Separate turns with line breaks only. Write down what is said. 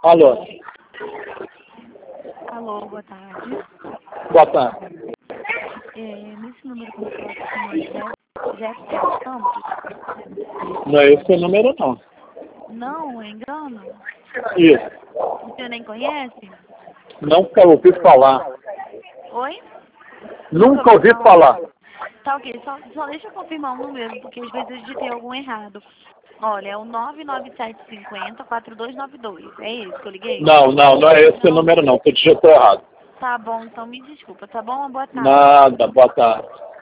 Alô.
Alô, boa tarde.
Boa tarde.
Nesse número que eu falo com o senhor Jefferson Campos?
Não é esse o número, não.
Não, é engano?
Isso.
O senhor nem conhece?
Nunca ouvi falar.
Oi?
Nunca ouvi falar.
Tá ok, só deixa eu confirmar o número, porque às vezes eu digitei algum errado. Olha, é o 99750-4292. É esse que eu liguei?
Não é esse o número, não. Tu digitou errado.
Tá bom, então me desculpa, tá bom? Uma boa tarde.
Nada, boa tarde.